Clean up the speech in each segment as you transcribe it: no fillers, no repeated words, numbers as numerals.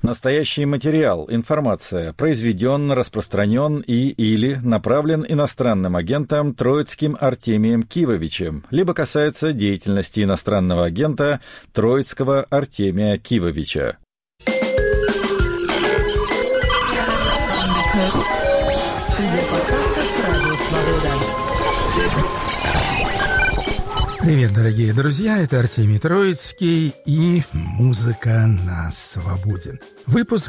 Настоящий материал, информация произведен, распространен или направлен иностранным агентом Троицким Артемием Кивовичем, либо касается деятельности иностранного агента Троицкого Артемия Кивовича. Студия подкастов «Радио Свобода». Привет, дорогие друзья, это Артемий Троицкий и «Музыка на свободе». Выпуск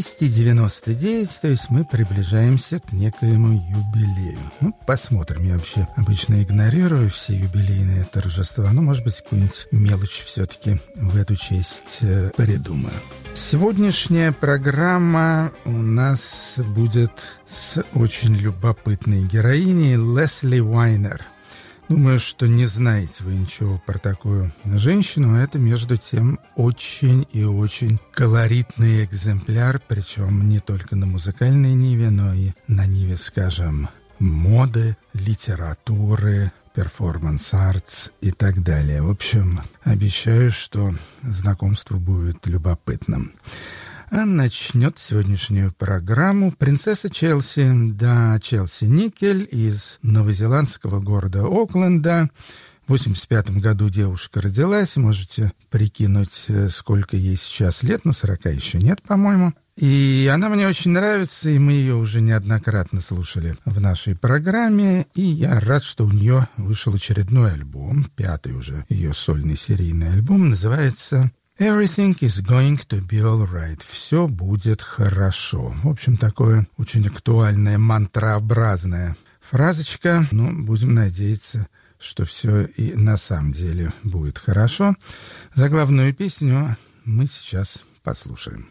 299, то есть мы приближаемся к некоему юбилею. Посмотрим, я вообще обычно игнорирую все юбилейные торжества, но, может быть, какую-нибудь мелочь все-таки в эту честь придумаю. Сегодняшняя программа у нас будет с очень любопытной героиней Лесли Уайнер. Думаю, что не знаете вы ничего про такую женщину. Это, между тем, очень и очень колоритный экземпляр, причем не только на музыкальной ниве, но и на ниве, скажем, моды, литературы, перформанс-артс и так далее. В общем, обещаю, что знакомство будет любопытным. А начнет сегодняшнюю программу принцесса Челси, Челси Никель из новозеландского города Окленда. В 1985 году девушка родилась, можете прикинуть, сколько ей сейчас лет, 40 еще нет, по-моему. И она мне очень нравится, и мы ее уже неоднократно слушали в нашей программе, и я рад, что у нее вышел очередной альбом, 5-й уже ее сольный серийный альбом, называется «Everything is going to be all right». «Все будет хорошо». В общем, такое очень актуальная, мантраобразная фразочка. Но будем надеяться, что все и на самом деле будет хорошо. Заглавную песню мы сейчас послушаем.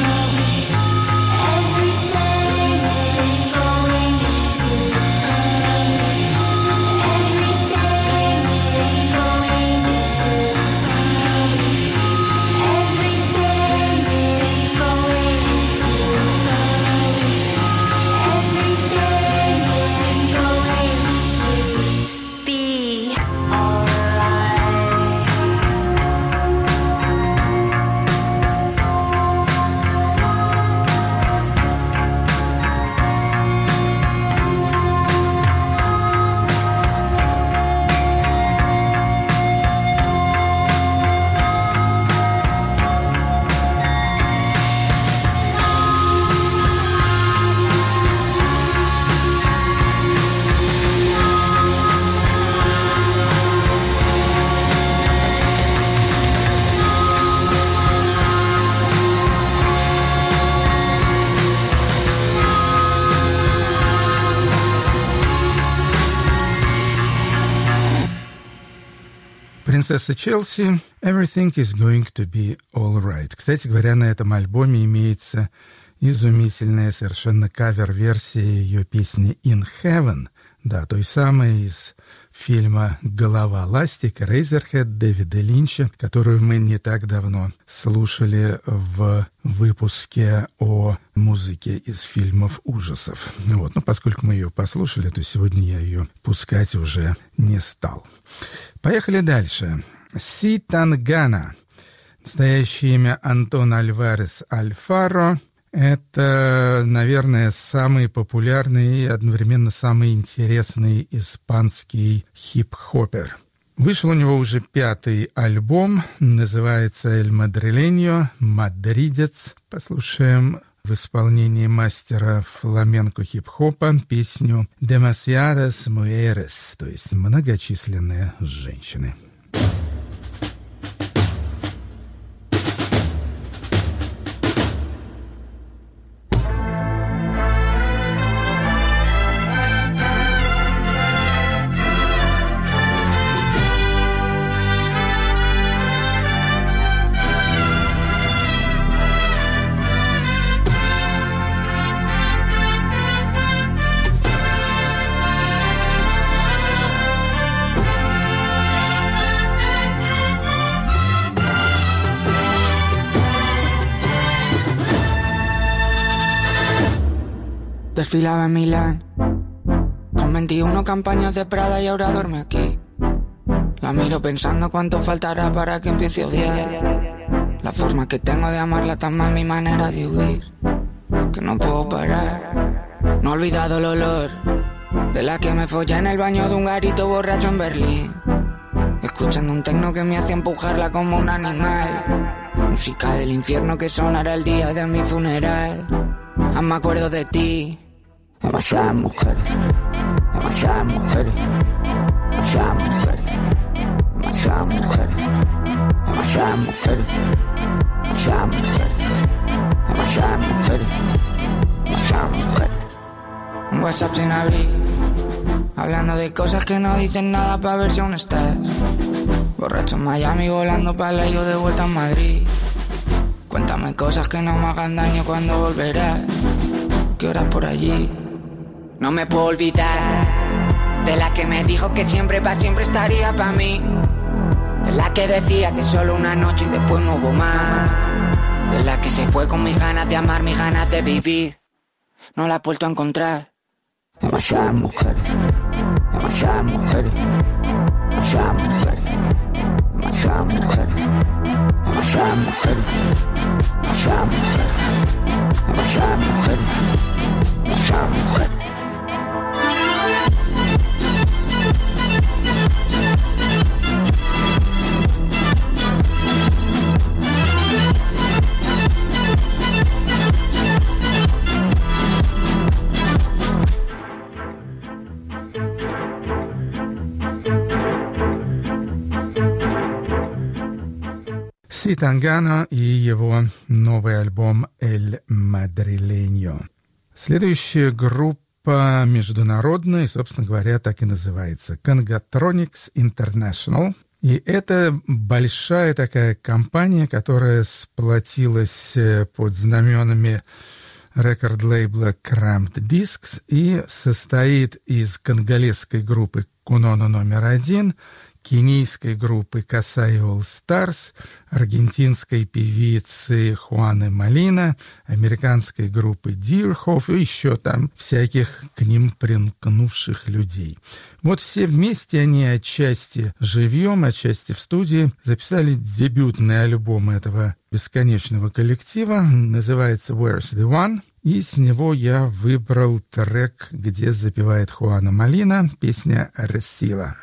Everything is going to «Принцесса Челси» «Everything is going to be all right». Кстати говоря, на этом альбоме имеется изумительная совершенно кавер-версия ее песни «In Heaven», да, той самой из фильма «Голова ластика» Razorhead Дэвида Линча, которую мы не так давно слушали в выпуске о музыке из фильмов ужасов. Вот, но поскольку мы ее послушали, то сегодня я ее пускать уже не стал. Поехали дальше. Си Тангана. Настоящее имя Антон Альварес Альфаро. Это, наверное, самый популярный и одновременно самый интересный испанский хип-хоппер. Вышел у него уже 5-й альбом, называется «Эль Мадриленьо», «Мадридец». Послушаем в исполнении мастера фламенко хип-хопа песню «Demasiadas mujeres», то есть «Многочисленные женщины». Desfilaba en Milán con 21 campañas de Prada y ahora duerme aquí. La miro pensando cuánto faltará para que empiece a odiar. La forma que tengo de amarla tan mal, mi manera de huir, que no puedo parar. No he olvidado el olor de la que me follé en el baño de un garito borracho en Berlín, escuchando un tecno que me hacía empujarla como un animal. Música del infierno que sonará el día de mi funeral. Aún me acuerdo de ti. Demasiadas mujeres, demasiadas mujeres, demasiadas mujeres, demasiadas mujeres, demasiadas mujeres, demasiadas mujeres, demasiadas mujeres, demasiadas mujeres. Un WhatsApp sin abrir, hablando de cosas que no dicen nada para ver si aún estás. Borracho en Miami, volando para la yo de vuelta en Madrid. Cuéntame cosas que no me hagan daño cuando volverás. ¿Qué horas por allí? No me puedo olvidar de la que me dijo que siempre pa' siempre estaría pa' mí. De la que decía que solo una noche y después no hubo más. De la que se fue con mis ganas de amar, mis ganas de vivir. No la he vuelto a encontrar. Demasiadas mujeres, demasiadas mujeres, demasiadas mujeres, demasiadas mujeres, demasiadas mujeres, demasiadas mujeres, demasiadas mujeres, demasiadas mujeres. Си Тангана и его новый альбом «Эль Мадриленьо». Следующая группа международная, собственно говоря, так и называется «Congotronics International». И это большая такая компания, которая сплотилась под знаменами рекорд-лейбла Cramped Discs и состоит из конголезской группы «Куноно номер 1», кенийской группы «Касай All Stars», аргентинской певицы Хуаны Малина, американской группы Deerhoff и еще там всяких к ним примкнувших людей. Вот все вместе они отчасти живьем, отчасти в студии записали дебютный альбом этого бесконечного коллектива, называется «Where's the One?», и с него я выбрал трек, где запевает Хуана Малина, песня «Ресила».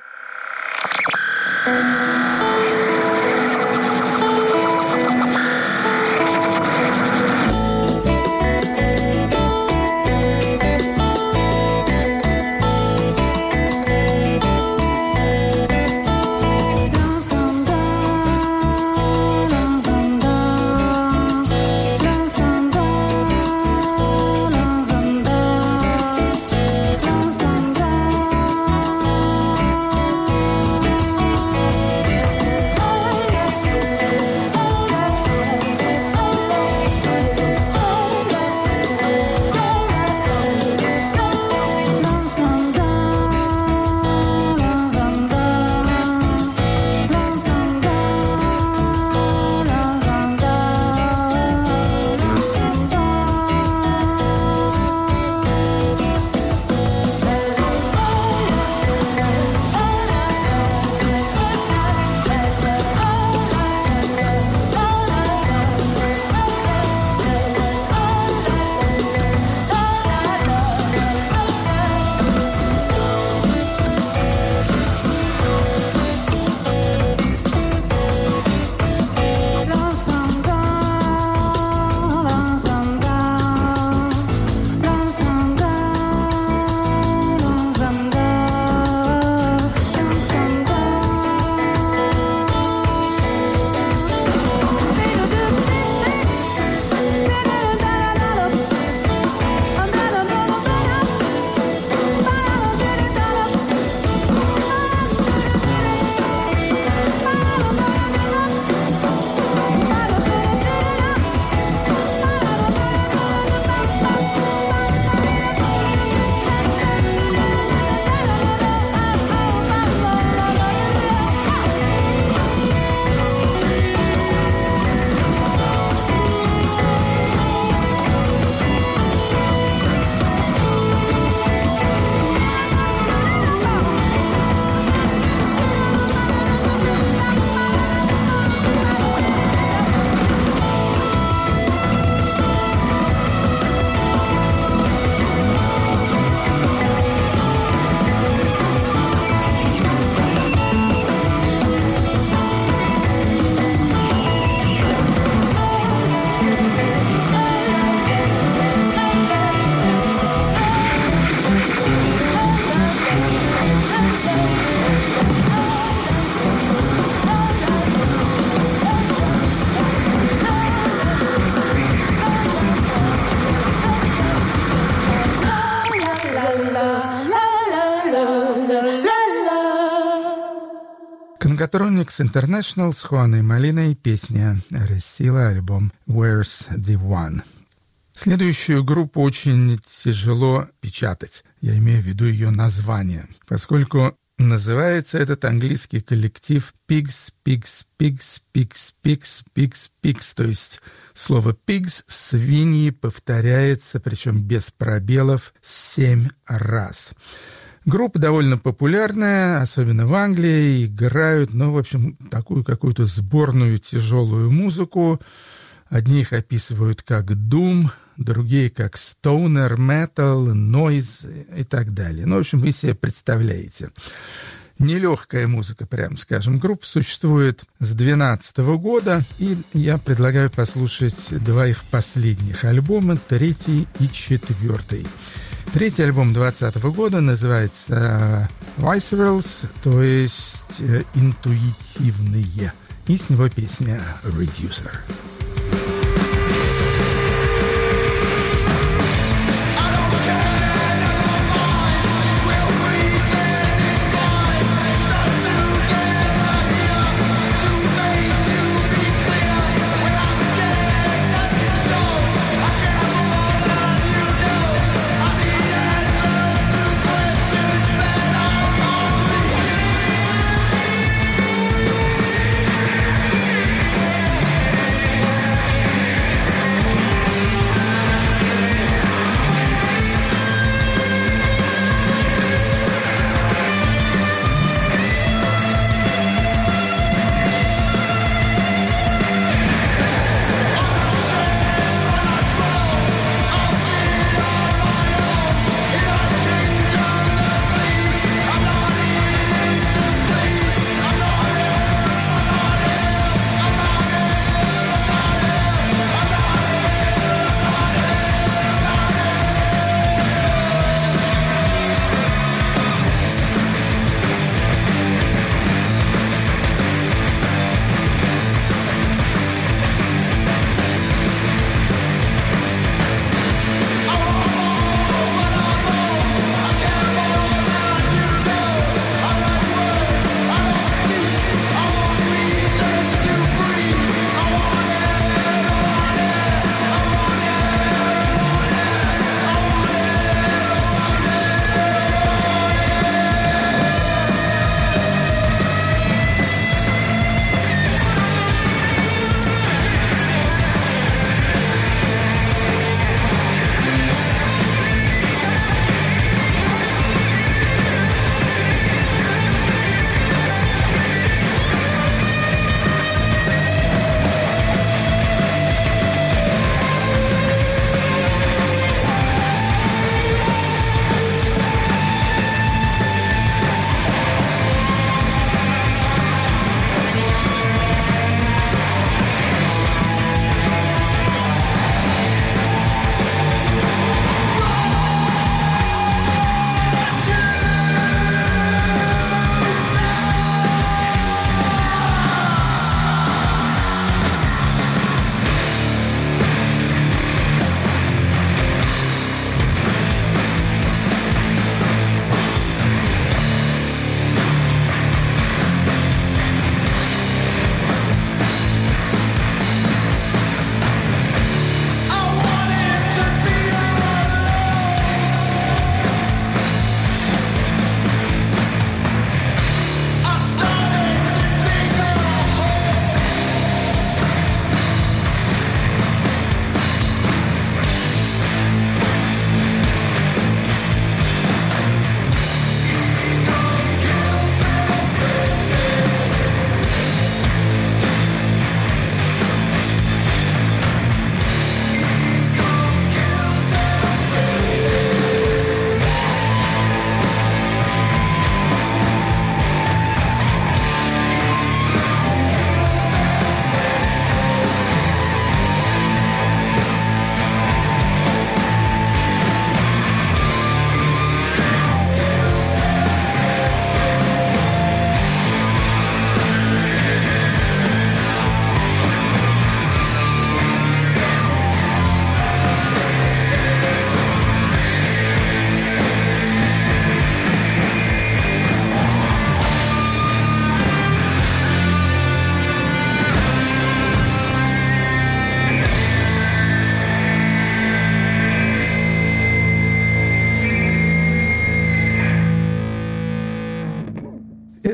Congotronics International с Хуаной Молиной, песня «Resila», альбом «Where's the One». Следующую группу очень тяжело печатать, я имею в виду ее название, поскольку называется этот английский коллектив Pigs, Pigs, Pigs, Pigs, Pigs, Pigs, Pigs, то есть слово Pigs, свиньи, повторяется, причем без пробелов, 7 раз. Группа довольно популярная, особенно в Англии, играют, в общем, такую какую-то сборную тяжелую музыку. Одни их описывают как Doom, другие как Stoner, Metal, Noise и так далее. В общем, вы себе представляете. Нелегкая музыка, прям скажем. Группа существует с 2012 года, и я предлагаю послушать 2 их последних альбома, 3 и 4. Третий альбом 2020 года называется Viscerals, то есть интуитивные. И с него песня «Reducer».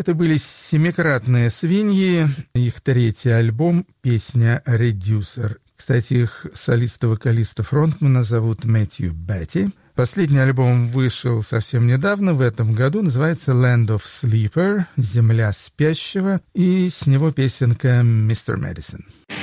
Это были «Семикратные свиньи», их третий альбом, песня «Reducer». Кстати, их солиста-вокалиста-фронтмена зовут Мэтью Бетти. Последний альбом вышел совсем недавно, в этом году, называется «Land of Sleeper», «Земля спящего», и с него песенка «Mr. Medicine».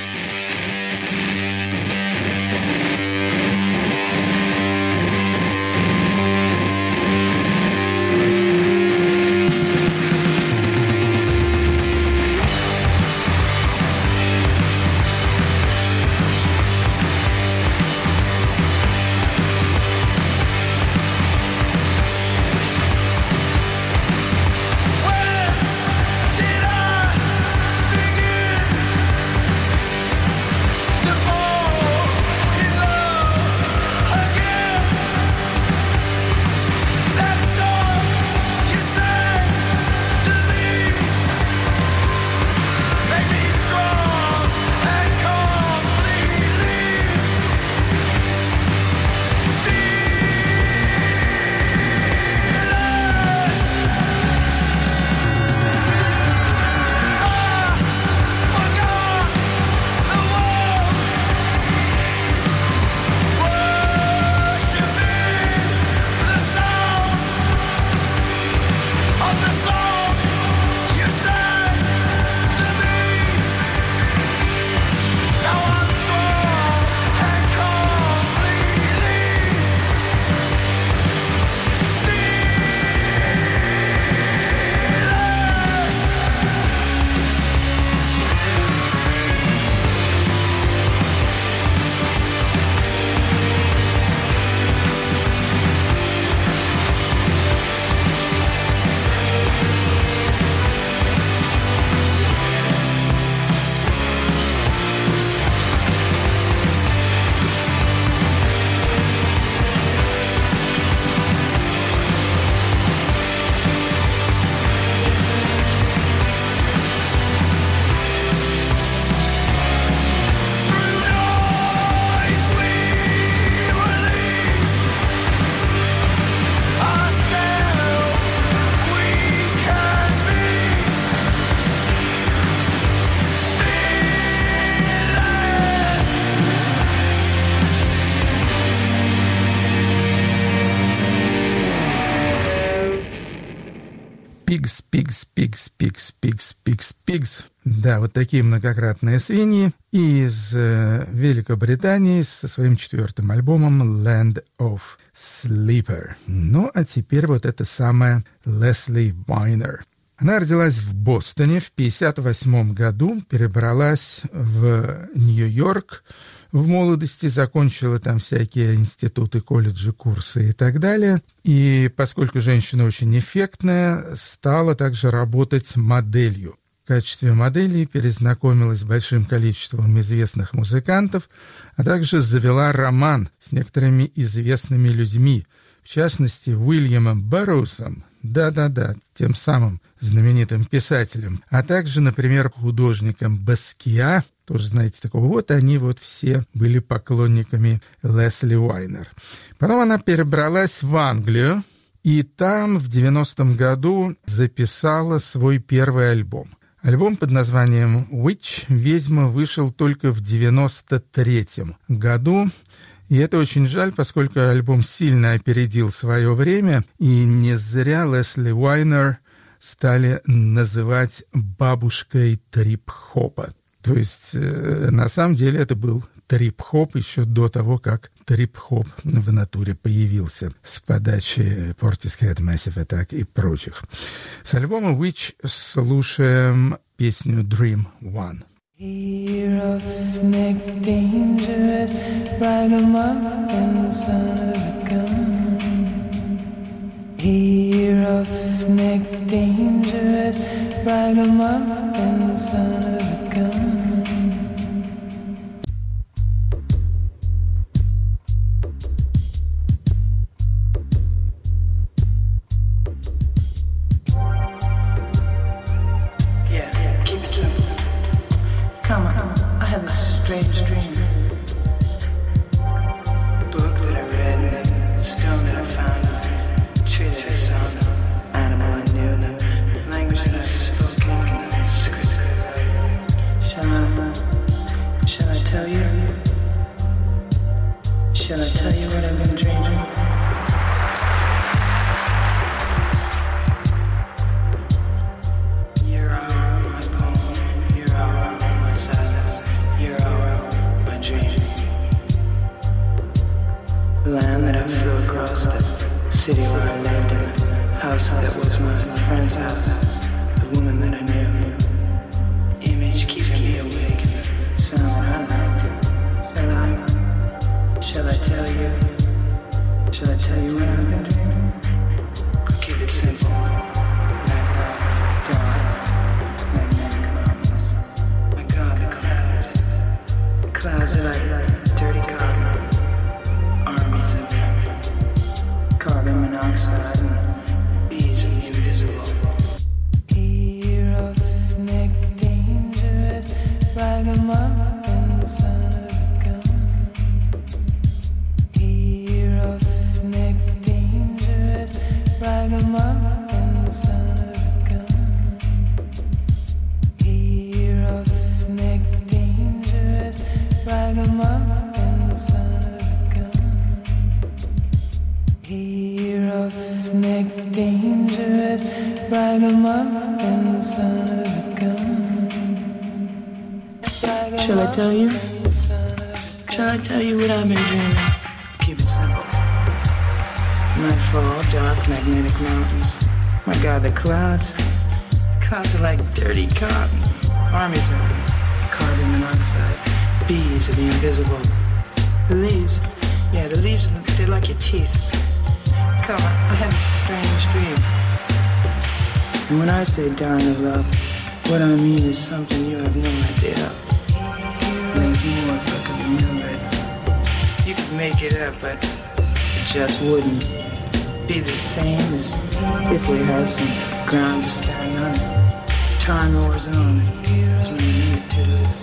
Pigs. Да, вот такие многократные свиньи. И из Великобритании со своим 4-м альбомом «Land of Sleeper». Ну, а теперь вот это самая Лесли Вайнер. Она родилась в Бостоне в 1958 году, перебралась в Нью-Йорк в молодости, закончила там всякие институты, колледжи, курсы и так далее. И поскольку женщина очень эффектная, стала также работать моделью. В качестве модели перезнакомилась с большим количеством известных музыкантов, а также завела роман с некоторыми известными людьми, в частности, Уильямом Барроусом, да-да-да, тем самым знаменитым писателем, а также, например, художником Баскиа, тоже знаете такого, вот они вот все были поклонниками Лесли Вайнер. Потом она перебралась в Англию, и там в 90-м году записала свой первый альбом. Альбом под названием «Witch», «Ведьма», вышел только в 93-м году. И это очень жаль, поскольку альбом сильно опередил свое время, и не зря Лесли Вайнер стали называть бабушкой трип-хопа. То есть, на самом деле, это был трип-хоп еще до того, как трип-хоп в натуре появился с подачи Portishead, Massive Attack и прочих. С альбома «Witch» слушаем песню «Dream One». Roughneck danger, ragamuffin, son of a gun. Roughneck danger, ragamuffin, son of a gun. Strange dream. Book that I read, stone that I found, tree that I saw, animal I knew, the language that I city where I lived, in the house that was my friend's house, the woman that I knew. Image keeping me awake, sound I liked. Shall I tell you? Shall I tell you what I've been dreaming? Keep it simple. Night, dark, magnetic mountains. My God, the clouds. Clouds are like dirty cotton. Armies of them. Carbon monoxide and bees of the invisible. Here roughneck dangerous, ragamuffin, son of a gun. Here roughneck dangerous, ragamuffin, son of a gun. Here roughneck dangerous, ragamuffin, son of a gun. Here roughneck dangerous, ragamuffin, son of a gun. Shall I tell you? Shall I tell you what I've been dreaming? Keep it simple. Nightfall, dark, magnetic mountains. My God, the clouds. Clouds are like dirty cotton. Armies of them. Carbon monoxide. Bees of the invisible. The leaves. Yeah, the leaves, they're like your teeth. Come, I had a strange dream. And when I say dying of love, what I mean is something you have no idea of. There's more if I could remember it. You could make it up, but it just wouldn't be the same as if we had some ground to stand on. Time rolls on. There's no need to lose.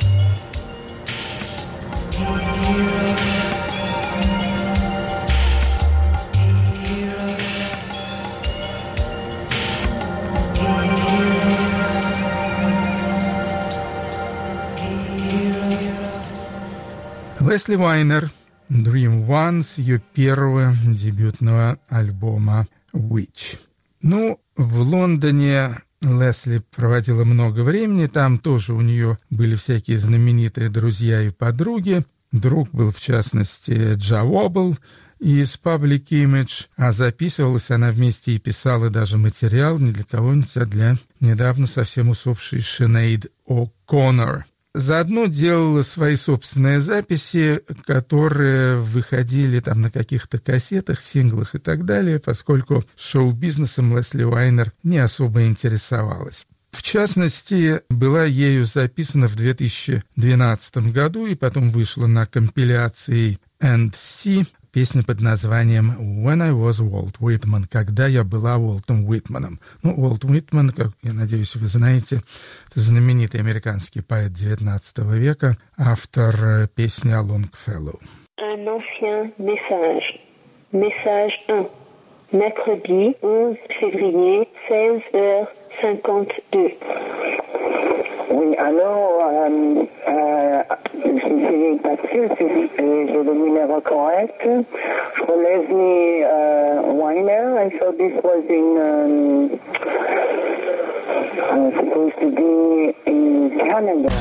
Лесли Вайнер, Dream One, с ее первого дебютного альбома Witch. Ну, в Лондоне Лесли проводила много времени, там тоже у нее были всякие знаменитые друзья и подруги. Друг был, в частности, Джа Уобл из Public Image, а записывалась она вместе и писала даже материал не для кого-нибудь, а для недавно совсем усопшей Синейд О'Коннор. Заодно делала свои собственные записи, которые выходили там на каких-то кассетах, синглах и так далее, поскольку шоу-бизнесом Лесли Вайнер не особо интересовалась. В частности, была ею записана в 2012 году и потом вышла на компиляции &C песня под названием «When I was Walt Whitman», «Когда я была Уолтом Уитманом». Ну, Уолт Уитман, как, я надеюсь, вы знаете, это знаменитый американский поэт XIX века, автор песни «A Longfellow». Un ancien message. Message 1. Mercredi 11 février, 16h52. Oui, alors, je suis pas sûre si j'ai le numéro correct. For Leslie Weiner, I thought this was in, supposed to be in Canada.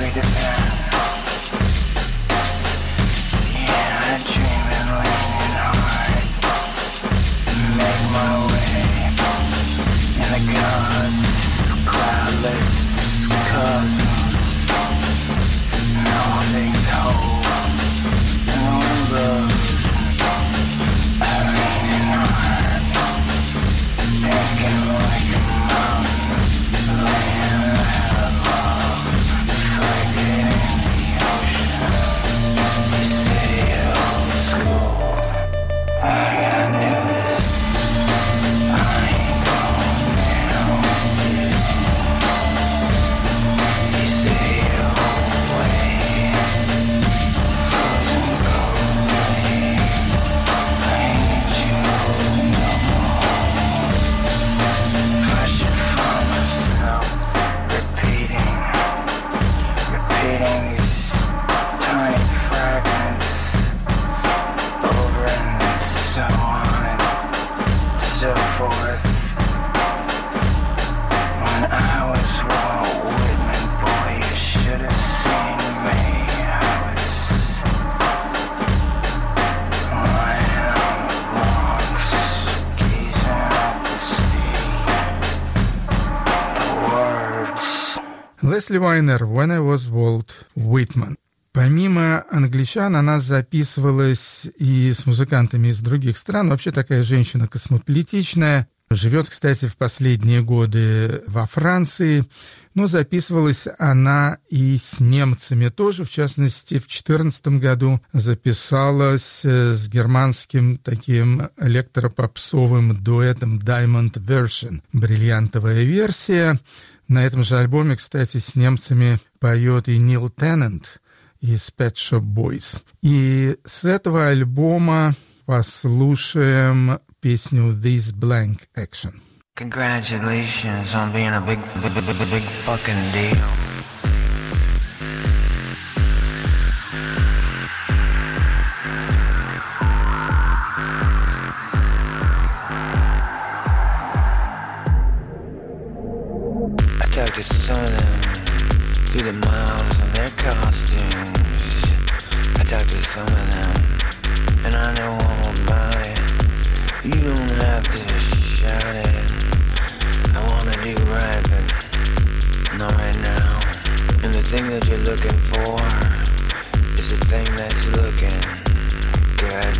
break it down. Yeah, I dream and leaning hard. Make my way in the gods, cloudless cosmos. Nothing's whole, and the wind blows. I leaning hard, thinking like a mountain, laying out love, flicking in the ocean. You say old school, I got news. I ain't going down with you. You say old way, frozen coldly. I ain't you no more. Pressure from myself, repeating these tiny fragments over and so on and so forth. When I was Walt Whitman, boy, you should have seen me. I was lying on the rocks, gazing at the sea. The words. Лесли Вайнер «When I was Walt Whitman». Помимо англичан, она записывалась и с музыкантами из других стран. Вообще такая женщина космополитичная. Живет, кстати, в последние годы во Франции. Но записывалась она и с немцами тоже. В частности, в 2014 году записалась с германским таким электропопсовым дуэтом Diamond Version. Бриллиантовая версия. На этом же альбоме, кстати, с немцами поет и Нил Теннант из Pet Shop Boys. И с этого альбома послушаем песню This Blank Action. Congratulations on being a big fucking deal. I talked to some of them through the miles of their costumes. I talked to some of them, and I know all about it. You don't have to shout it. I wanna do right, but not right now. And the thing that you're looking for is the thing that's looking good.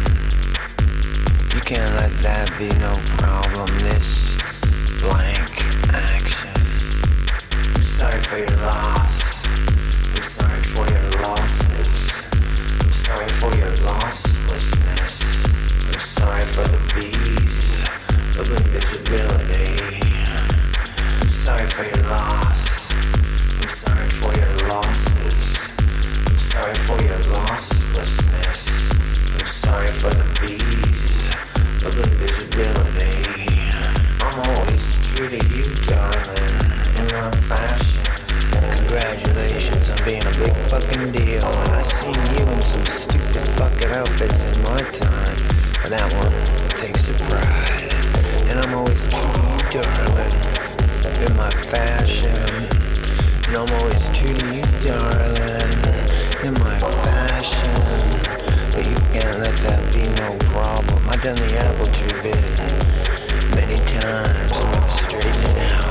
You can't let that be no problem. This blank action. I'm sorry for your loss. I'm sorry for your losses. I'm sorry for your losslessness. I'm sorry for the bees of invisibility. I'm sorry for your loss. I'm sorry for your losses. I'm sorry for your losslessness. I'm sorry for the bees of invisibility. I'm always true to you, darling, in my fashion. Congratulations on being a big fucking deal. And I seen you in some stupid fucking outfits in my time. But that one takes surprise. And I'm always true to you, darling, in my fashion. And I'm always true to you, darling, in my fashion. But you can't let that be no problem. I've done the apple tree bit many times. I'm gonna straighten it out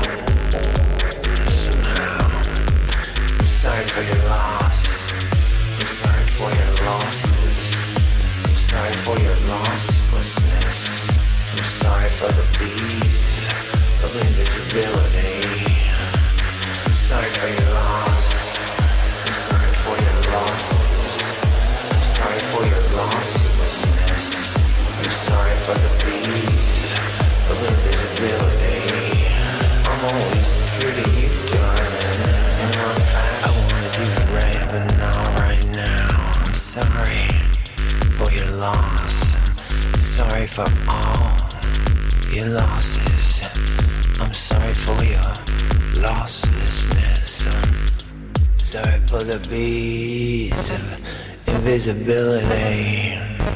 somehow. I'm sorry for your loss. I'm sorry for your losses. I'm sorry for your losslessness. I'm sorry for the bees of invisibility. I'm sorry for your loss. I'm sorry for your losses. I'm sorry for your losslessness. I'm sorry for the bees of invisibility. I'm always true to you, darling, in my fashion. I wanna do it right, but not right now. I'm sorry for your loss. I'm sorry for all your losses. I'm sorry for your losslessness. I'm sorry for the bees of invisibility.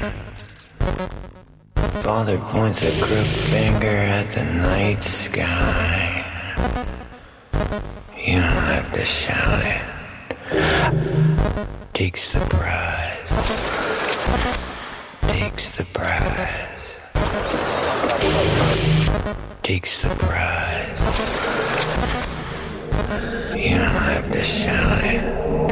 Father points a crooked finger at the night sky. You don't have to shout it. takes the prize. Takes the prize. Takes the prize. You don't have to shout it.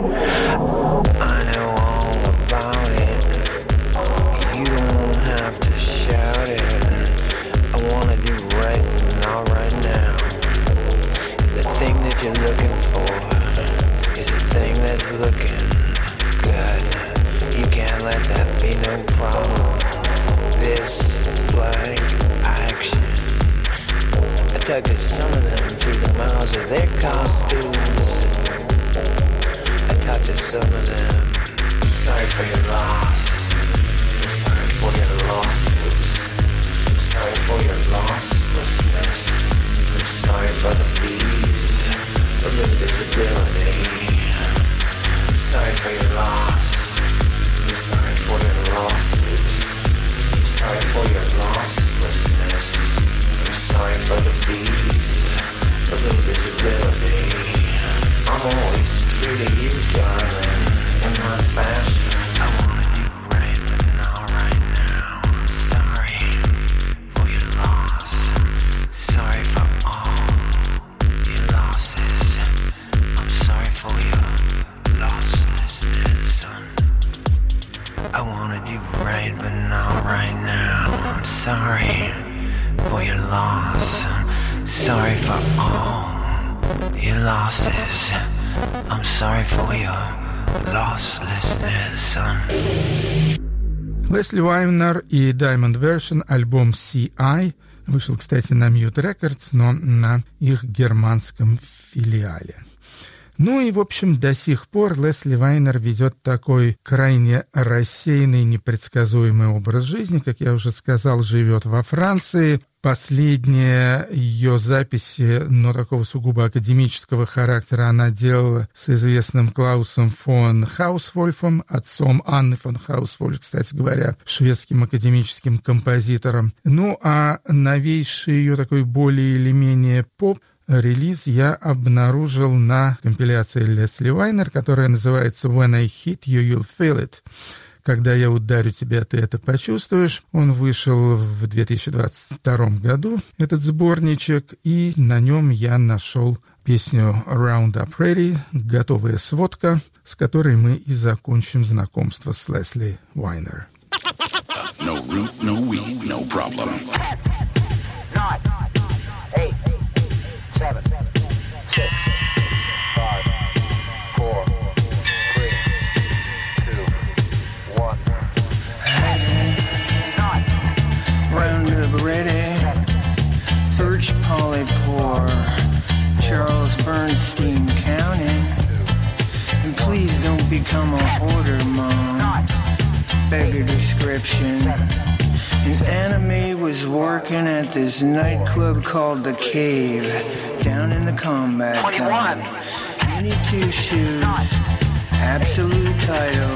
I know all about it. You don't have to shout it. I wanna do right now, right now. The thing that you're looking for is the thing that's looking good. You can't let that be no problem. This blank action. I tugged at some of them through the mouths of their costumes. I talked to some of them. Sorry for your loss. I'm sorry for your losses. I'm sorry for your losslessness. I'm sorry for the bees, for the invisibility. I'm sorry for your loss. I'm sorry for your losses. I'm sorry for your losslessness. I'm sorry for the bees, for the invisibility. I'm always true to you, darling, in my fashion. I wanna do right, but not right now. I'm sorry for your loss. Sorry for all your losses. I'm sorry for your losslessness, son. I wanna do right, but not right now. I'm sorry for your loss. Sorry for all your losses. I'm sorry for your losslessness, son. Лесли Вайнер и Diamond Version, альбом CI, вышел, кстати, на Mute Records, но на их германском филиале. Ну и, в общем, до сих пор Лесли Вайнер ведет такой крайне рассеянный, непредсказуемый образ жизни. Как я уже сказал, живет во Франции. Последние ее записи, но такого сугубо академического характера, она делала с известным Клаусом фон Хаусвольфом, отцом Анны фон Хаусвольф, кстати говоря, шведским академическим композитором. Ну а новейший ее такой более или менее поп-релиз я обнаружил на компиляции Лесли Вайнер, которая называется «When I Hit You, You'll Feel It». «Когда я ударю тебя, ты это почувствуешь». Он вышел в 2022 году, этот сборничек, и на нем я нашел песню «Round Up Ready», готовая сводка, с которой мы и закончим знакомство с Лесли Вайнер. No root, no weed, no problem. 9, 8, 7, 6, 5, 4, 3, 2, 1. Roundup ready, Birch Polly pour, Charles Bernstein counting, and please don't become a hoarder, Mom. Beggar description. An anime was working at this nightclub called The Cave, down in the combat zone. Mini two shoes, absolute title,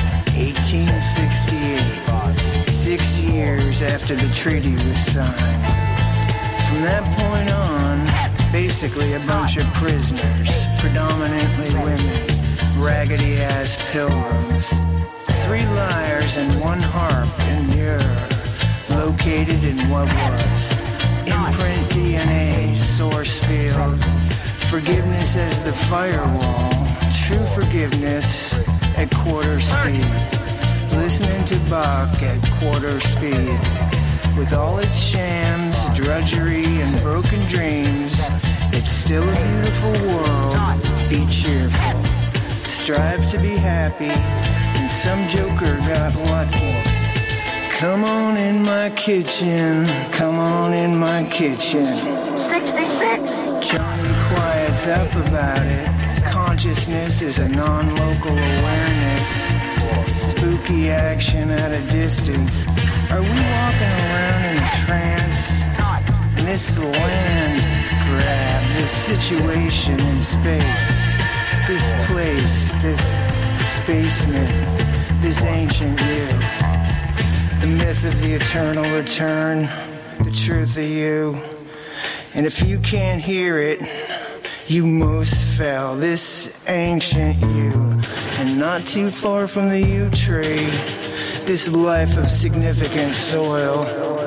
1868. 6 years after the treaty was signed. From that point on, basically a bunch of prisoners, predominantly women, raggedy-ass pilgrims. 3 lyres and 1 harp and myrrh, located in what was imprint DNA, source field, forgiveness as the firewall, true forgiveness at quarter speed. Listening to Bach at quarter speed. With all its shams, drudgery, and broken dreams, it's still a beautiful world. Be cheerful. Strive to be happy, and some joker got lucky. Come on in my kitchen, come on in my kitchen. 66! Johnny quiets up about it. Consciousness is a non-local awareness. Spooky action at a distance. Are we walking around in a trance? This land grab, this situation in space, this place, this spaceman, this ancient you, the myth of the eternal return, the truth of you. And if you can't hear it, you most fell, this ancient you, and not too far from the yew tree, this life of significant soil,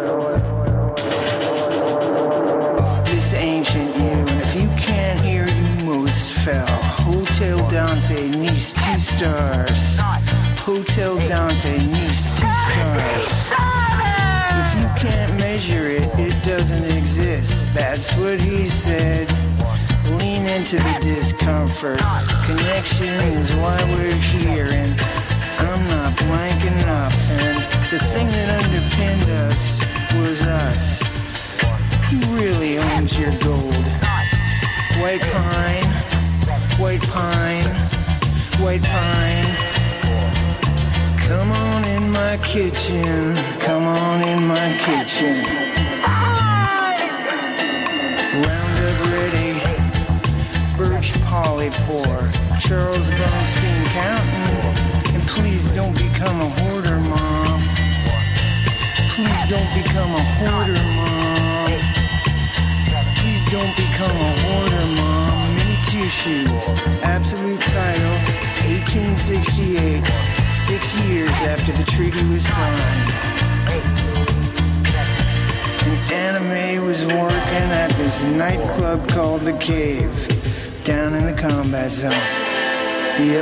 this ancient you, and if you can't hear, you most fell. Hotel Dante, Nice, 2 stars. Hotel Dante, Nice, 2 stars. If you can't measure it, it doesn't exist. That's what he said. Lean into the discomfort. Connection is why we're here, and I'm not blank enough. And the thing that underpinned us was us. Who really owns your gold? White pine, white pine, white pine. Come on in my kitchen, come on in my kitchen. Roundup ready, birch poly pour, Charles Bronstein counting. And please don't become a hoarder, Mom. Please don't become a hoarder, Mom. Please don't become a hoarder, Mom. Mini tissues, absolute title, 1868. 6 years after the treaty was signed. And Anime was working at this nightclub called The Cave, down in the combat zone. Yep.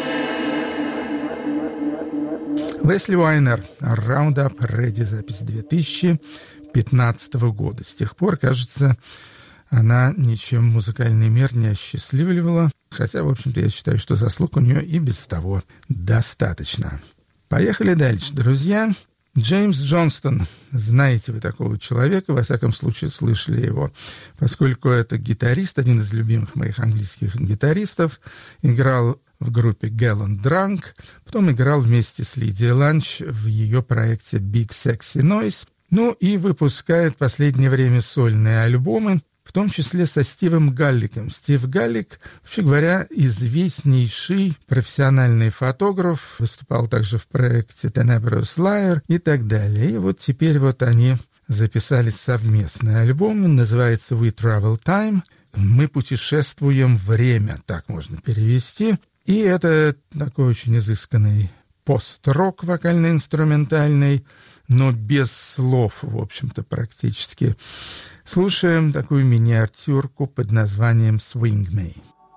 Лесли Уайнер, Roundup Ready, запись 2015 года. С тех пор, кажется, она ничем музыкальный мир не осчастливливала, хотя, в общем-то, я считаю, что заслуг у нее и без того достаточно. Поехали дальше, друзья. Джеймс Джонстон. Знаете вы такого человека, во всяком случае, слышали его, поскольку это гитарист, один из любимых моих английских гитаристов, играл в группе Gallant Drunk, потом играл вместе с Лидией Ланч в ее проекте Big Sexy Noise, ну и выпускает в последнее время сольные альбомы, в том числе со Стивом Галликом. Стив Галлик, вообще говоря, известнейший профессиональный фотограф, выступал также в проекте Tenebrous Liar и так далее. И вот теперь вот они записали совместный альбом, называется We Travel Time. Мы путешествуем время, так можно перевести. И это такой очень изысканный пост-рок вокально-инструментальный, но без слов, в общем-то, практически. Слушаем такую миниатюрку под названием «Swing Me».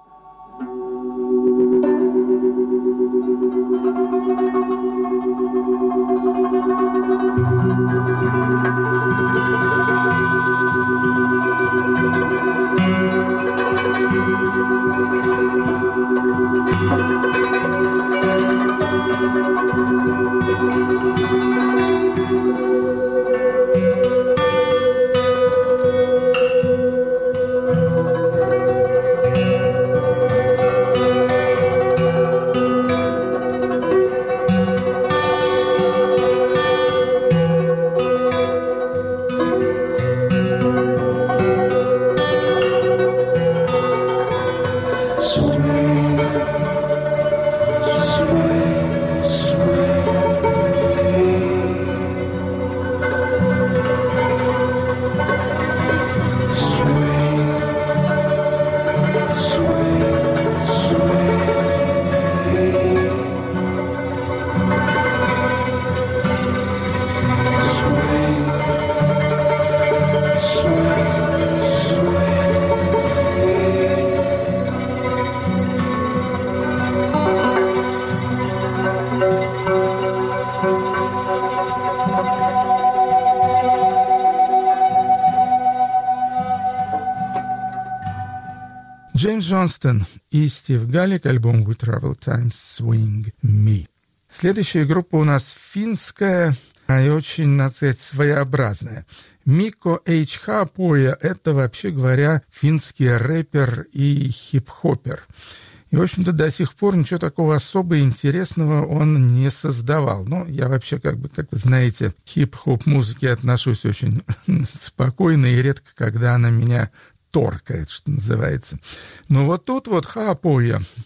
Джеймс Джонстон и Стив Галлик, альбом We Travel Time, Swing Me. Следующая группа у нас финская и очень, надо сказать, своеобразная. Микко H. Haapoja — это, вообще говоря, финский рэпер и хип-хоппер. И, в общем-то, до сих пор ничего такого особо интересного он не создавал. Но я вообще, как вы знаете, к хип-хоп музыке отношусь очень спокойно и редко, когда она меня торкает, что называется. Но вот тут вот Haapoja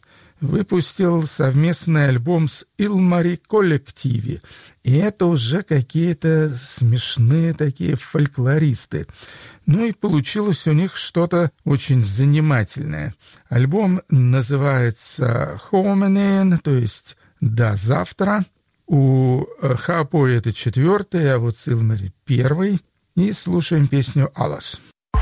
выпустил совместный альбом с Ilmari Kollektiivi. И это уже какие-то смешные такие фольклористы. Ну и получилось у них что-то очень занимательное. Альбом называется «Huomeneen», то есть «До завтра». У Haapoi это 4-й, а вот с Ilmari 1-й. И слушаем песню «Alas».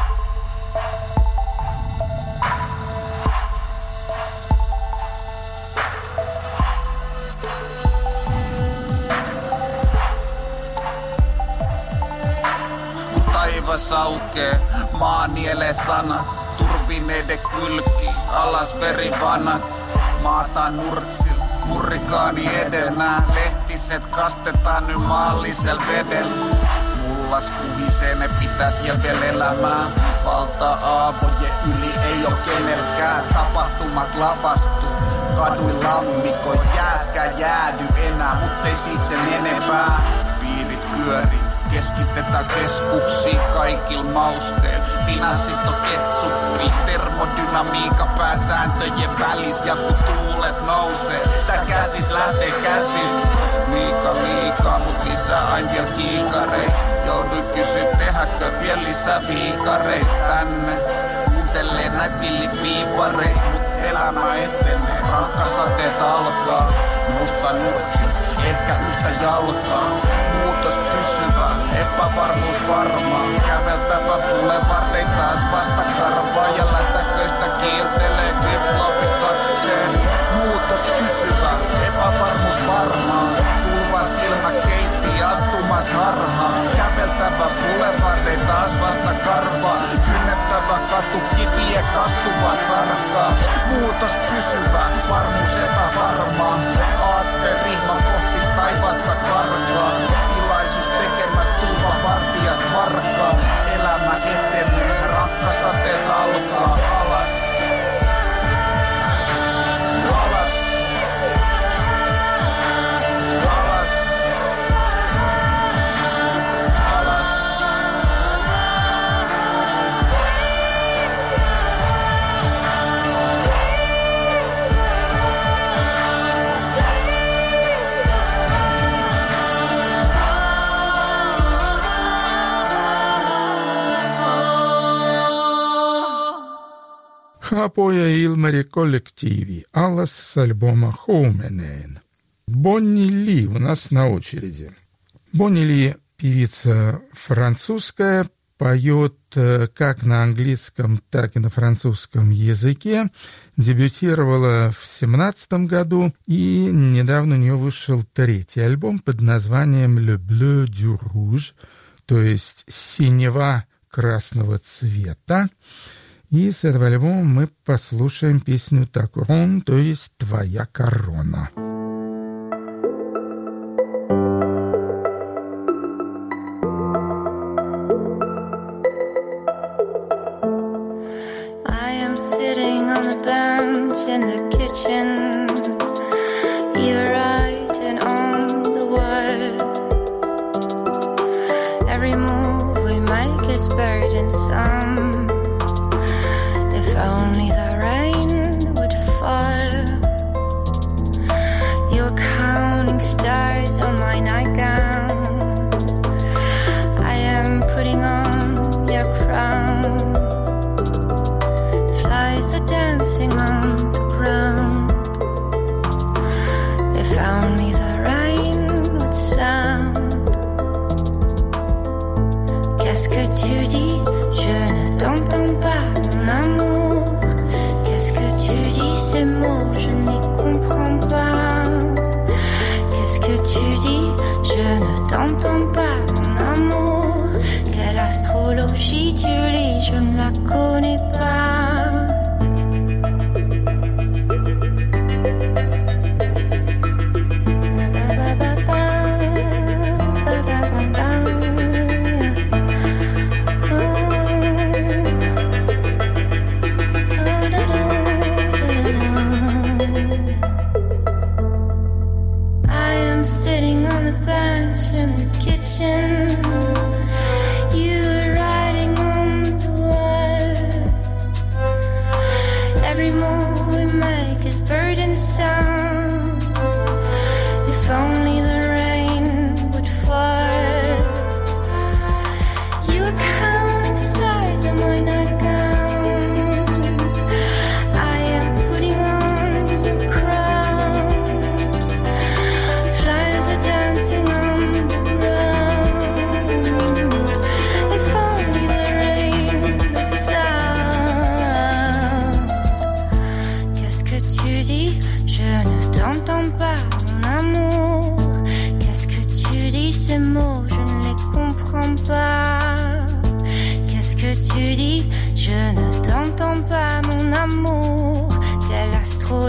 Saukee, maa nielee sanat, turbineiden kylki, alas verivanat. Maata nurtsil, hurrikaani edellä, lehtiset kastetaan nyt maallisel vedellä. Mullas kuhisee, ne pitäis vielä elämää. Valta-aavojen yli ei oo kenelkään, tapahtumat lavastuu. Kaduin lammikon jäätkä jäädy enää, mut ei siitä sen enempää. Piirit pyörii. Keskitetään keskuksiin kaikilla mausteilla. Finanssit on ketsuppi, termodynamiikka pääsääntöjen välis. Ja kun tuulet nousee, tää käsis lähtee käsistä. Liikaa, mut lisää aina vielä kiikareita. Jouduin kysyä, tehäkö vielä lisää viikareita tänne. Kuuntelee näin pillipiipareita, mut elämä etenee. Rankkasateet alkaa, musta nurtsi, ehkä yhtä jalkaa. Muutos pysyvä, epävarmuus varmaa. Käveltävä bulevardein taas vastakarvaa. Ja lätäköistä kiiltelee kriplopi katseen. Muutos pysyvä, epävarmuus varmaa. Tulva silmä keisi astumas harhaan. Käveltävä bulevardein taas vastakarvaa. Kynnettävä katu kivien kastuva sarkaa. Muutos pysyvä, varmuus epävarmaa. Aatterihma kohti taivasta karkaa. Tilaisuus tekemässä tulvavartijasta varkaa. Elämä etenee, rakkasateet alkaa alas. Alas. Alas. Alas. Haapoi ja Ilmari Kollektiivi. «Alas» с альбома «Huomeneen». Бонни Ли у нас на очереди. Бонни Ли – певица французская, поет как на английском, так и на французском языке. Дебютировала в 2017 году, и недавно у нее вышел 3-й альбом под названием «Le bleu du rouge», то есть «Синева красного цвета». И с этого альбома мы послушаем песню «Ta couronne», то есть «Твоя корона». I am sitting on the bench in the kitchen. You're writing on the wall. Every move we make is burdensome. If only the rain would fall. You're counting stars on my nightgown. I am putting on your crown. Flies are dancing on the ground. If only the rain would sound. Qu'est-ce que tu dis? Je ne t'entends pas, mon amour. Qu'est-ce que tu dis? Ces mots, je ne les comprends pas. Qu'est-ce que tu dis? Je ne t'entends pas, mon amour. Quelle astrologie tu lis? Je ne la connais pas. Every move we make is burdensome.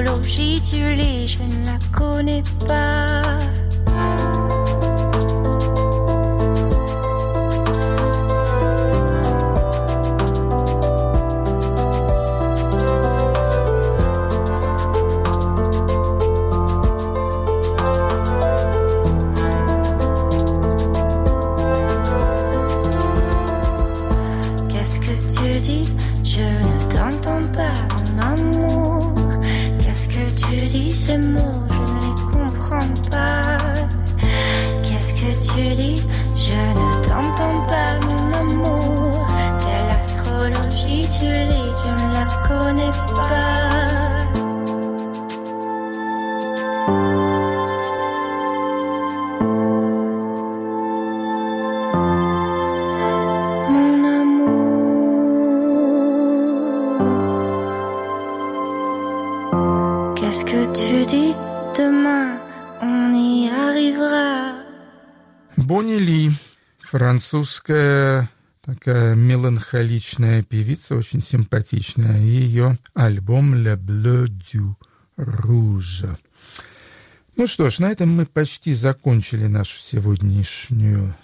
l'astrologie, tu lis, je ne la connais pas. Ces mots, je ne les comprends pas. Qu'est-ce que tu dis? Je ne t'entends pas, mon amour. Quelle astrologie tu lis? Je ne la connais pas. Mon amour, qu'est-ce que tu dis? Demain, on y arrivera. Бонни Ли, французская такая меланхоличная певица, очень симпатичная. И ее альбом «Le Bleu du Rouge». Ну что ж, на этом мы почти закончили нашу сегодняшнюю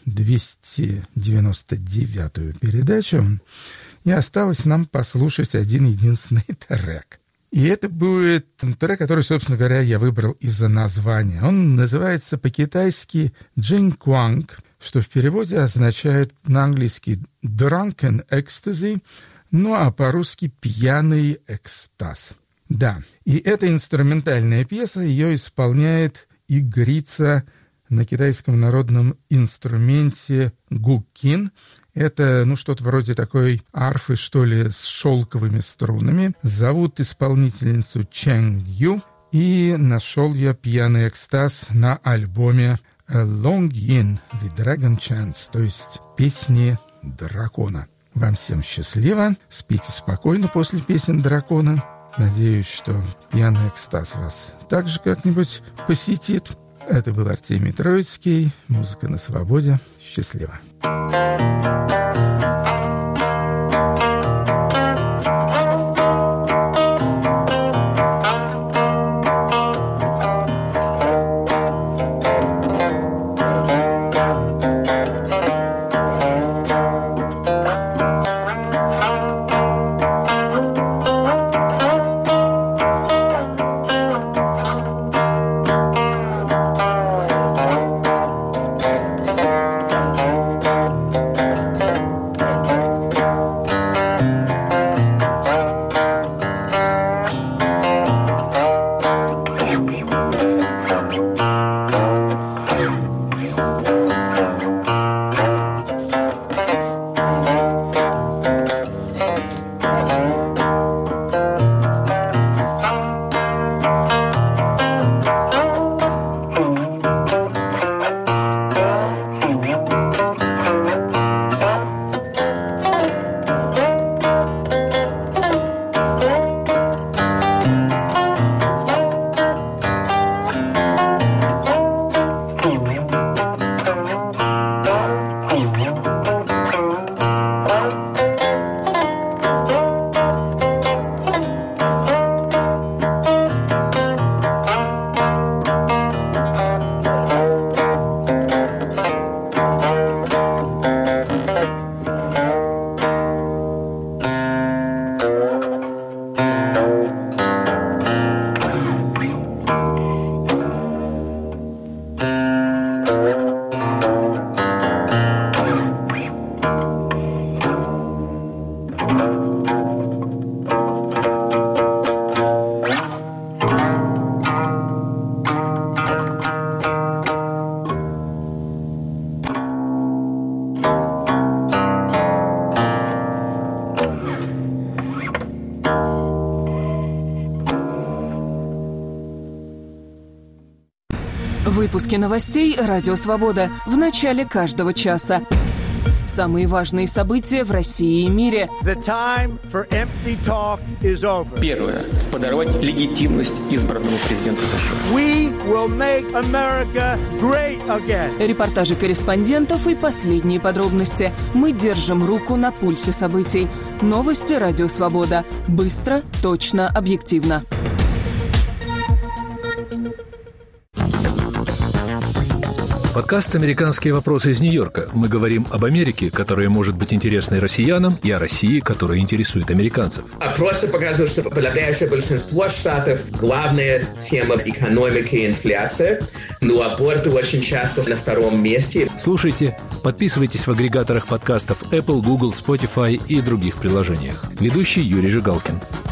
299-ю передачу. И осталось нам послушать один единственный трек. И это будет трек, который, собственно говоря, я выбрал из-за названия. Он называется по-китайски «Jing Quang», что в переводе означает на английский «drunken ecstasy», ну а по-русски «пьяный экстаз». Да, и эта инструментальная пьеса, ее исполняет игрица на китайском народном инструменте гукин. Это, что-то вроде такой арфы, что ли, с шелковыми струнами. Зовут исполнительницу Чэнг Ю. И нашел я «Пьяный экстаз» на альбоме «Long Yin, The Dragon Chants», то есть «Песни дракона». Вам всем счастливо, спите спокойно после песен дракона. Надеюсь, что «Пьяный экстаз» вас также как-нибудь посетит. Это был Артемий Троицкий. Музыка на свободе. Счастливо. Выпуски новостей «Радио Свобода» в начале каждого часа. Самые важные события в России и мире. Первое. Подорвать легитимность избранного президента США. Репортажи корреспондентов и последние подробности. Мы держим руку на пульсе событий. Новости «Радио Свобода». Быстро, точно, объективно. Подкаст «Американские вопросы» из Нью-Йорка. Мы говорим об Америке, которая может быть интересной россиянам, и о России, которая интересует американцев. Опросы показывают, что подавляющее большинство штатов главная тема экономики и инфляция, но аборты очень часто на втором месте. Слушайте, подписывайтесь в агрегаторах подкастов Apple, Google, Spotify и других приложениях. Ведущий Юрий Жигалкин.